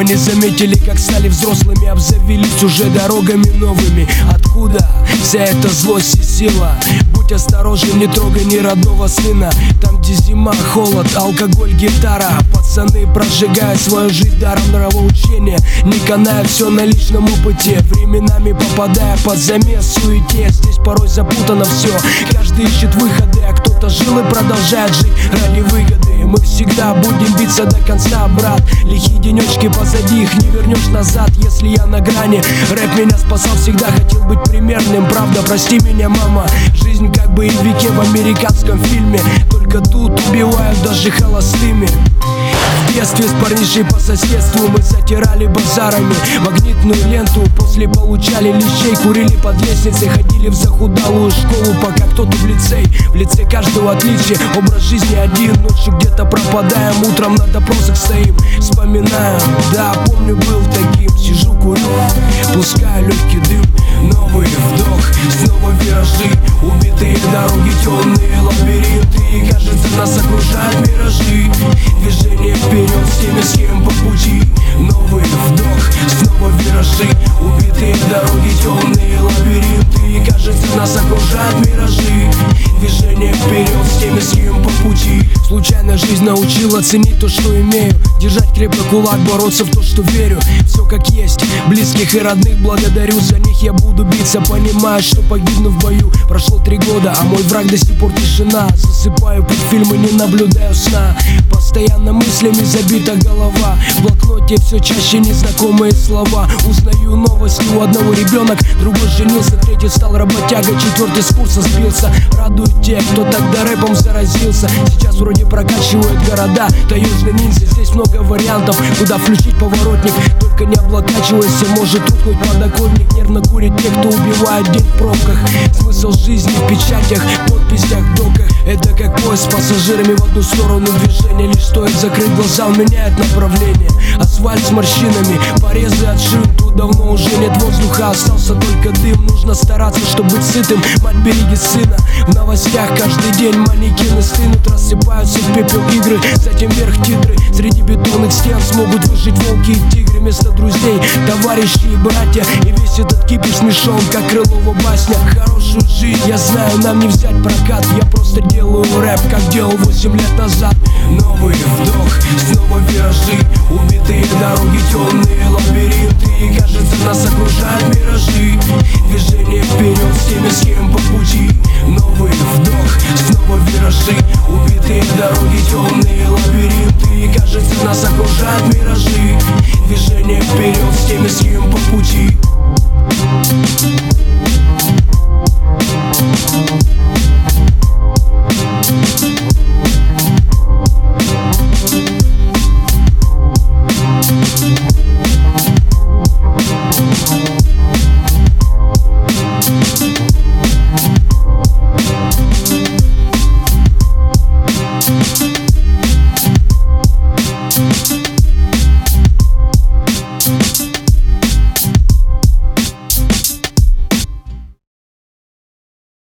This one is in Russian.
не заметили, как стали взрослыми, обзавелись уже дорогами новыми. Откуда вся эта злость и сила? Будь осторожен, не трогай ни родного сына. Там, где зима, холод, алкоголь, гитара. Пацаны прожигают свою жизнь даром нравоучения, не каная все на личном опыте, временами попадая под замес в суете. Здесь порой запутано все, каждый ищет выходы, а кто-то жил и продолжает жить ради выгоды. Мы всегда будем биться до конца, брат. Лихие денечки позади, их не вернешь назад. Если я на грани, рэп меня спасал, всегда хотел быть примерным. Правда, прости меня, мама, жизнь как боевике в американском фильме, только тут убивают даже холостыми. В детстве с парнишей по соседству мы затирали базарами магнитную ленту, после получали лещей, курили под лестницей, ходили в захудалую школу, пока кто-то в лицей. В лице каждого отличие, образ жизни один, ночью где-то пропадаем, утром на допросах стоим, вспоминаем. Да, помню, был таким, сижу, курю, пускаю легкий дым. Новый вдох, снова виражи, убитые дороги, темные лабиринты, и кажется, нас окружают миражи. Движение вперед с теми, с кем по пути. Новый вдох, снова виражи, убитые дороги, темные лабиринты, и кажется, нас окружают миражи. Движение вперед с теми, с кем по пути. Случайно жизнь научила ценить то, что имею, держать крепко кулак, бороться в то, что верю. Все как есть, близких и родных благодарю, за них я буду биться, понимая, что погибну в бою. Прошло 3 года, а мой враг до сих пор тишина. Засыпаю под фильмы, не наблюдаю сна, постоянно мыслями забита голова. В блокноте все чаще незнакомые слова. Узнаю новости, у одного ребенок, другой женился, третий стал работягой, четвертый с курса сбился. Радуют те, кто тогда рэпом заразился. Сейчас вроде прокачивают города, таежный ниндзя. Здесь много вариантов, куда включить поворотник. Только не облокачивайся, может рухнуть подоконник. Нервно курит те, кто убивает день в пробках. Смысл жизни в печатях, подписях, доках. Это как поезд с пассажирами в одну сторону движения. Лишь стоит закрыть глаза, он меняет направление. Асфальт с морщинами, порезы от шин. Тут давно уже нет воздуха, остался только дым. Нужно стараться, чтобы быть сытым, мать береги сына. В новостях каждый день манекены стынут, рассыпаются в пепел игры, затем вверх титры. Среди бетонных стен смогут выжить волки и тигры вместо друзей, товарищи и братья. И весь этот кипиш смешон, как Крылова басня. Хорошую жизнь, я знаю, нам не взять прокат. Я просто делаю рэп, как делал 8 лет назад. Новый вдох, снова виражи, убитые дороги, темные лабиринты, и кажется, нас окружают миражи.